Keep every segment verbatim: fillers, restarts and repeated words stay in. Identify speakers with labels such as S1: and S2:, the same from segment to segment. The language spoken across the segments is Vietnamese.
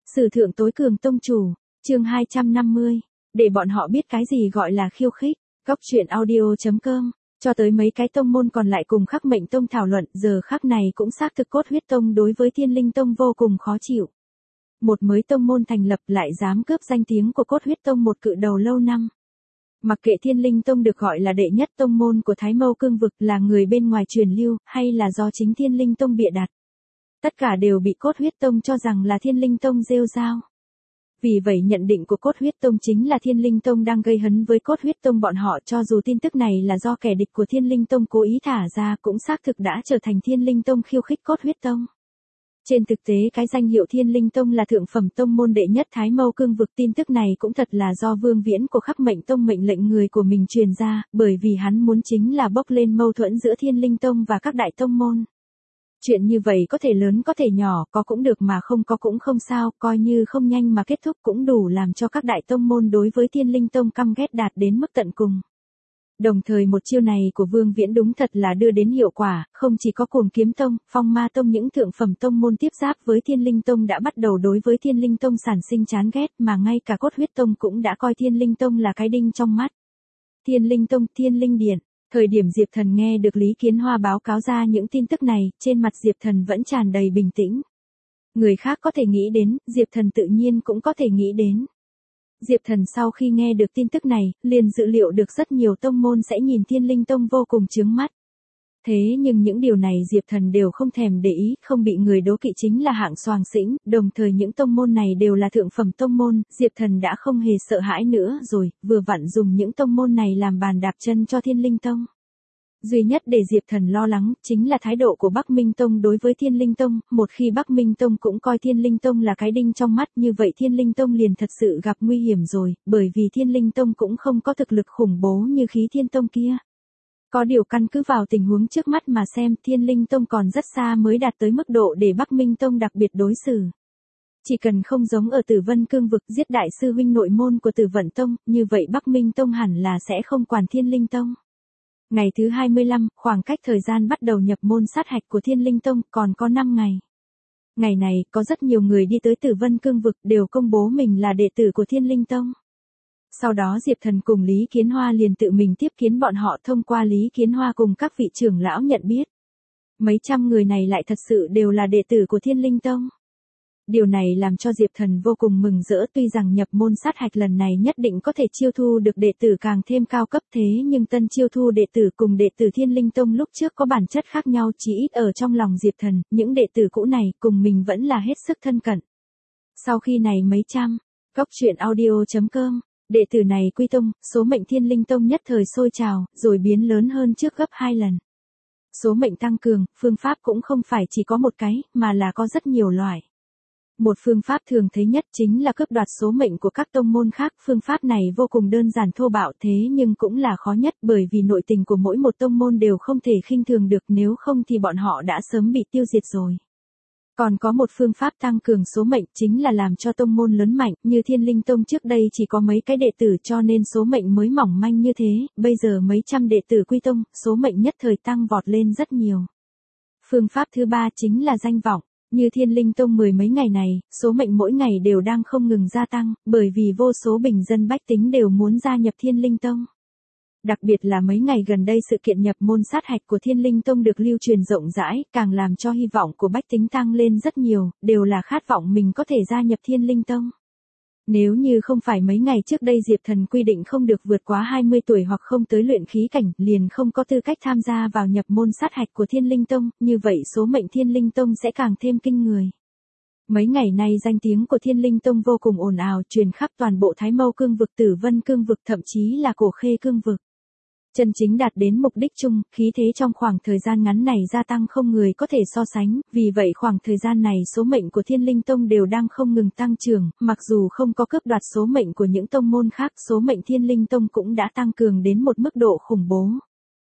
S1: Sử thượng tối cường tông chủ, chương hai trăm năm mươi, để bọn họ biết cái gì gọi là khiêu khích, góc truyện audio.com, cho tới mấy cái tông môn còn lại cùng Khắc Mệnh Tông thảo luận, giờ khắc này cũng xác thực Cốt Huyết Tông đối với Thiên Linh Tông vô cùng khó chịu. Một mới tông môn thành lập lại dám cướp danh tiếng của Cốt Huyết Tông một cự đầu lâu năm. Mặc kệ Thiên Linh Tông được gọi là đệ nhất tông môn của Thái Mâu Cương vực là người bên ngoài truyền lưu, hay là do chính Thiên Linh Tông bịa đặt. Tất cả đều bị Cốt Huyết Tông cho rằng là Thiên Linh Tông rêu rao. Vì vậy nhận định của Cốt Huyết Tông chính là Thiên Linh Tông đang gây hấn với Cốt Huyết Tông bọn họ, cho dù tin tức này là do kẻ địch của Thiên Linh Tông cố ý thả ra cũng xác thực đã trở thành Thiên Linh Tông khiêu khích Cốt Huyết Tông. Trên thực tế cái danh hiệu Thiên Linh Tông là thượng phẩm tông môn đệ nhất Thái Mâu Cương vực, tin tức này cũng thật là do Vương Viễn của Khắc Mệnh Tông mệnh lệnh người của mình truyền ra, bởi vì hắn muốn chính là bốc lên mâu thuẫn giữa Thiên Linh Tông và các đại tông môn. Chuyện như vậy có thể lớn có thể nhỏ, có cũng được mà không có cũng không sao, coi như không nhanh mà kết thúc cũng đủ làm cho các đại tông môn đối với Thiên Linh Tông căm ghét đạt đến mức tận cùng. Đồng thời một chiêu này của Vương Viễn đúng thật là đưa đến hiệu quả, không chỉ có Cuồng Kiếm Tông, Phong Ma Tông những thượng phẩm tông môn tiếp giáp với Thiên Linh Tông đã bắt đầu đối với Thiên Linh Tông sản sinh chán ghét, mà ngay cả Cốt Huyết Tông cũng đã coi Thiên Linh Tông là cái đinh trong mắt. Thiên Linh Tông, Thiên Linh Điện. Thời điểm Diệp Thần nghe được Lý Kiến Hoa báo cáo ra những tin tức này, trên mặt Diệp Thần vẫn tràn đầy bình tĩnh. Người khác có thể nghĩ đến, Diệp Thần tự nhiên cũng có thể nghĩ đến. Diệp Thần sau khi nghe được tin tức này, liền dự liệu được rất nhiều tông môn sẽ nhìn Thiên Linh Tông vô cùng chướng mắt. Thế nhưng những điều này Diệp Thần đều không thèm để ý, không bị người đố kỵ chính là hạng soàng xĩnh, đồng thời những tông môn này đều là thượng phẩm tông môn, Diệp Thần đã không hề sợ hãi nữa rồi, vừa vặn dùng những tông môn này làm bàn đạp chân cho Thiên Linh Tông. Duy nhất để Diệp Thần lo lắng, chính là thái độ của Bắc Minh Tông đối với Thiên Linh Tông, một khi Bắc Minh Tông cũng coi Thiên Linh Tông là cái đinh trong mắt, như vậy Thiên Linh Tông liền thật sự gặp nguy hiểm rồi, bởi vì Thiên Linh Tông cũng không có thực lực khủng bố như Khí Thiên Tông kia. Có điều căn cứ vào tình huống trước mắt mà xem, Thiên Linh Tông còn rất xa mới đạt tới mức độ để Bắc Minh Tông đặc biệt đối xử. Chỉ cần không giống ở Tử Vân Cương vực giết đại sư huynh nội môn của Tử Vận Tông, như vậy Bắc Minh Tông hẳn là sẽ không quản Thiên Linh Tông. Ngày thứ hai mươi lăm, khoảng cách thời gian bắt đầu nhập môn sát hạch của Thiên Linh Tông còn có năm ngày. Ngày này, có rất nhiều người đi tới Tử Vân Cương vực đều công bố mình là đệ tử của Thiên Linh Tông. Sau đó Diệp Thần cùng Lý Kiến Hoa liền tự mình tiếp kiến bọn họ thông qua Lý Kiến Hoa cùng các vị trưởng lão nhận biết. Mấy trăm người này lại thật sự đều là đệ tử của Thiên Linh Tông. Điều này làm cho Diệp Thần vô cùng mừng rỡ, tuy rằng nhập môn sát hạch lần này nhất định có thể chiêu thu được đệ tử càng thêm cao cấp, thế nhưng tân chiêu thu đệ tử cùng đệ tử Thiên Linh Tông lúc trước có bản chất khác nhau, chỉ ít ở trong lòng Diệp Thần, những đệ tử cũ này cùng mình vẫn là hết sức thân cận. Sau khi này mấy trăm, góc truyện audio.com, đệ tử này quy tông, số mệnh Thiên Linh Tông nhất thời sôi trào, rồi biến lớn hơn trước gấp hai lần. Số mệnh tăng cường, phương pháp cũng không phải chỉ có một cái, mà là có rất nhiều loại. Một phương pháp thường thấy nhất chính là cướp đoạt số mệnh của các tông môn khác, phương pháp này vô cùng đơn giản thô bạo thế nhưng cũng là khó nhất, bởi vì nội tình của mỗi một tông môn đều không thể khinh thường được, nếu không thì bọn họ đã sớm bị tiêu diệt rồi. Còn có một phương pháp tăng cường số mệnh chính là làm cho tông môn lớn mạnh, như Thiên Linh Tông trước đây chỉ có mấy cái đệ tử cho nên số mệnh mới mỏng manh như thế, bây giờ mấy trăm đệ tử quy tông, số mệnh nhất thời tăng vọt lên rất nhiều. Phương pháp thứ ba chính là danh vọng. Như Thiên Linh Tông mười mấy ngày này, số mệnh mỗi ngày đều đang không ngừng gia tăng, bởi vì vô số bình dân bách tính đều muốn gia nhập Thiên Linh Tông. Đặc biệt là mấy ngày gần đây sự kiện nhập môn sát hạch của Thiên Linh Tông được lưu truyền rộng rãi, càng làm cho hy vọng của bách tính tăng lên rất nhiều, đều là khát vọng mình có thể gia nhập Thiên Linh Tông. Nếu như không phải mấy ngày trước đây Diệp Thần quy định không được vượt quá hai mươi tuổi hoặc không tới luyện khí cảnh, liền không có tư cách tham gia vào nhập môn sát hạch của Thiên Linh Tông, như vậy số mệnh Thiên Linh Tông sẽ càng thêm kinh người. Mấy ngày nay danh tiếng của Thiên Linh Tông vô cùng ồn ào, truyền khắp toàn bộ Thái Mâu Cương vực, Tử Vân Cương vực, thậm chí là Cổ Khê Cương vực. Chân chính đạt đến mục đích chung, khí thế trong khoảng thời gian ngắn này gia tăng không người có thể so sánh, vì vậy khoảng thời gian này số mệnh của Thiên Linh Tông đều đang không ngừng tăng trưởng, mặc dù không có cướp đoạt số mệnh của những tông môn khác, số mệnh Thiên Linh Tông cũng đã tăng cường đến một mức độ khủng bố.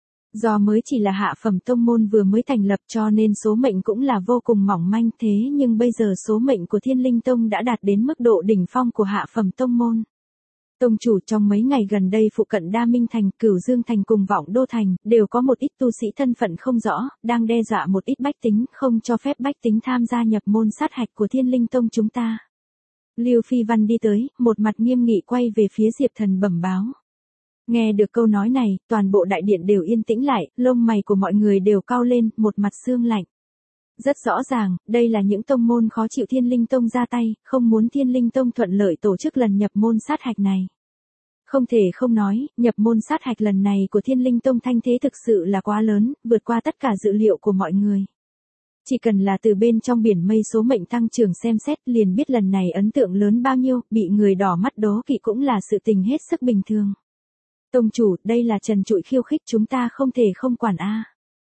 S1: Do mới chỉ là hạ phẩm tông môn vừa mới thành lập cho nên số mệnh cũng là vô cùng mỏng manh, thế nhưng bây giờ số mệnh của Thiên Linh Tông đã đạt đến mức độ đỉnh phong của hạ phẩm tông môn. Tông chủ trong mấy ngày gần đây phụ cận Đa Minh Thành, Cửu Dương Thành cùng Vọng Đô Thành, đều có một ít tu sĩ thân phận không rõ, đang đe dọa một ít bách tính, không cho phép bách tính tham gia nhập môn sát hạch của Thiên Linh Tông chúng ta. Lưu Phi Văn đi tới, một mặt nghiêm nghị quay về phía Diệp Thần bẩm báo. Nghe được câu nói này, toàn bộ đại điện đều yên tĩnh lại, lông mày của mọi người đều cau lên, một mặt sương lạnh. Rất rõ ràng, đây là những tông môn khó chịu Thiên Linh Tông ra tay, không muốn Thiên Linh Tông thuận lợi tổ chức lần nhập môn sát hạch này. Không thể không nói, nhập môn sát hạch lần này của Thiên Linh Tông thanh thế thực sự là quá lớn, vượt qua tất cả dự liệu của mọi người. Chỉ cần là từ bên trong biển mây số mệnh tăng trưởng xem xét liền biết lần này ấn tượng lớn bao nhiêu, bị người đỏ mắt đố kỵ cũng là sự tình hết sức bình thường. Tông chủ, đây là trần trụi khiêu khích chúng ta không thể không quản a.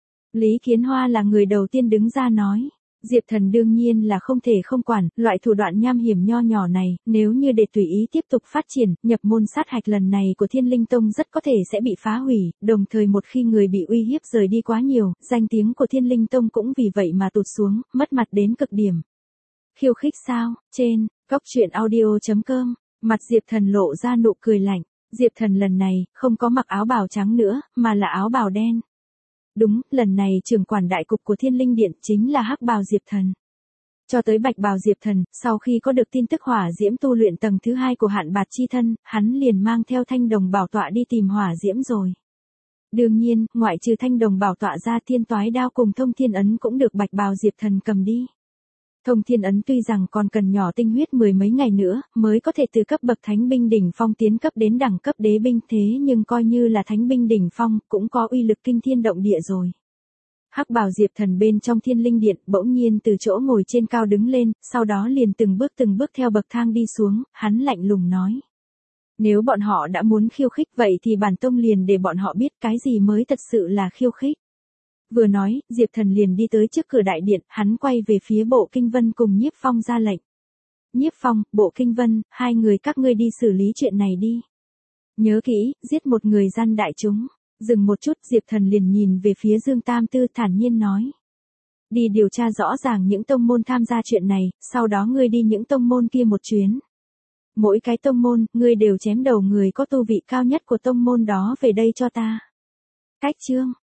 S1: Lý Kiến Hoa là người đầu tiên đứng ra nói. Diệp Thần đương nhiên là không thể không quản, loại thủ đoạn nham hiểm nho nhỏ này, nếu như để tùy ý tiếp tục phát triển, nhập môn sát hạch lần này của Thiên Linh Tông rất có thể sẽ bị phá hủy, đồng thời một khi người bị uy hiếp rời đi quá nhiều, danh tiếng của Thiên Linh Tông cũng vì vậy mà tụt xuống, mất mặt đến cực điểm. Khiêu khích sao? Trên, góc truyện audio chấm com, mặt Diệp Thần lộ ra nụ cười lạnh. Diệp Thần lần này, không có mặc áo bào trắng nữa, mà là áo bào đen. Đúng, lần này trưởng quản đại cục của Thiên Linh Điện chính là hắc bào Diệp Thần. Cho tới bạch bào Diệp Thần, sau khi có được tin tức hỏa diễm tu luyện tầng thứ hai của hạn bạt chi thân, hắn liền mang theo thanh đồng bảo tọa đi tìm hỏa diễm rồi. Đương nhiên, ngoại trừ thanh đồng bảo tọa ra thiên toái đao cùng thông thiên ấn cũng được bạch bào Diệp Thần cầm đi. Thông thiên ấn tuy rằng còn cần nhỏ tinh huyết mười mấy ngày nữa, mới có thể từ cấp bậc thánh binh đỉnh phong tiến cấp đến đẳng cấp đế binh thế nhưng coi như là thánh binh đỉnh phong, cũng có uy lực kinh thiên động địa rồi. Hắc bào Diệp Thần bên trong Thiên Linh Điện bỗng nhiên từ chỗ ngồi trên cao đứng lên, sau đó liền từng bước từng bước theo bậc thang đi xuống, hắn lạnh lùng nói. Nếu bọn họ đã muốn khiêu khích vậy thì bản tông liền để bọn họ biết cái gì mới thật sự là khiêu khích. Vừa nói, Diệp Thần liền đi tới trước cửa đại điện, hắn quay về phía Bộ Kinh Vân cùng Nhiếp Phong ra lệnh. Nhiếp Phong, Bộ Kinh Vân, hai người các ngươi đi xử lý chuyện này đi. Nhớ kỹ, giết một người gian đại chúng. Dừng một chút, Diệp Thần liền nhìn về phía Dương Tam Tư thản nhiên nói. Đi điều tra rõ ràng những tông môn tham gia chuyện này, sau đó ngươi đi những tông môn kia một chuyến. Mỗi cái tông môn, ngươi đều chém đầu người có tu vị cao nhất của tông môn đó về đây cho ta. Cách chương.